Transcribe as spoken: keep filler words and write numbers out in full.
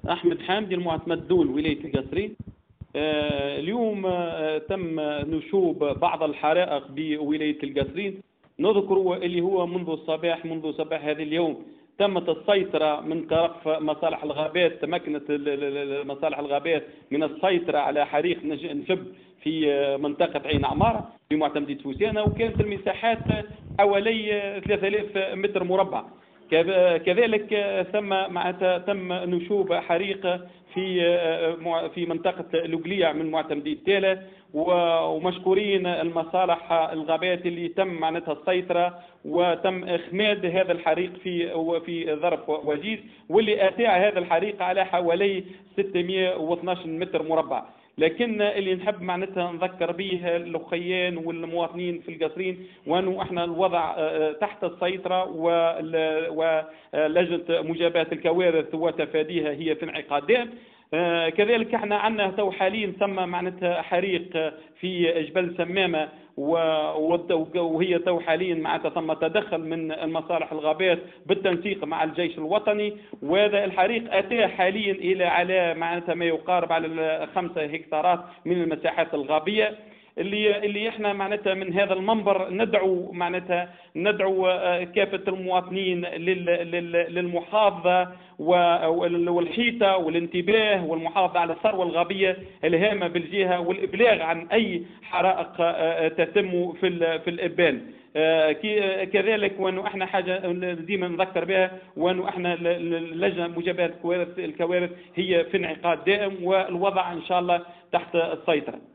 أحمد حامدي المعتمد دول ولاية القصرين. آه، اليوم آه، تم نشوب بعض الحرائق بولاية القصرين. نذكر اللي هو منذ الصباح منذ صباح هذا اليوم تمت السيطرة من طرف مصالح الغابات. تمكنت مصالح الغابات من السيطرة على حريق نشب في منطقة عين عمارة في معتمدية فوسانة، وكانت المساحات حوالي ثلاثة آلاف متر مربع. كذلك ثم معناتها تم نشوب حريق في في منطقة لوقليع من معتمدية تالا، ومشكورين المصالح الغابات اللي تم معناتها السيطرة وتم إخماد هذا الحريق في في ظرف وجيز، واللي أتاع هذا الحريق على حوالي ستمائة واثني عشر متر مربع. لكن اللي نحب معناتها نذكر به الاخيان والمواطنين في القصرين وانه احنا الوضع تحت السيطره، ولجنه مجابهه الكوارث وتفاديها هي في انعقاد دائم. كذلك احنا عندنا تو حاليا ثم معناتها حريق في جبل سمامه، وهي تو حاليا معناتها ثم تدخل من المصالح الغابات بالتنسيق مع الجيش الوطني، وهذا الحريق اتى حاليا الى على معناتها ما يقارب على خمسة هكتارات من المساحات الغابيه، اللي اللي احنا معناتها من هذا المنبر ندعو معناتها ندعو كافه المواطنين للمحافظه والحيطه والانتباه والمحافظه على الثروه الغابيه الهامه بالجهه، والابلاغ عن اي حرائق تتم في في الابان. كذلك وانه احنا حاجه ديما نذكر بها، وانه احنا لجنه مجابهه الكوارث الكوارث هي في انعقاد دائم، والوضع ان شاء الله تحت السيطره.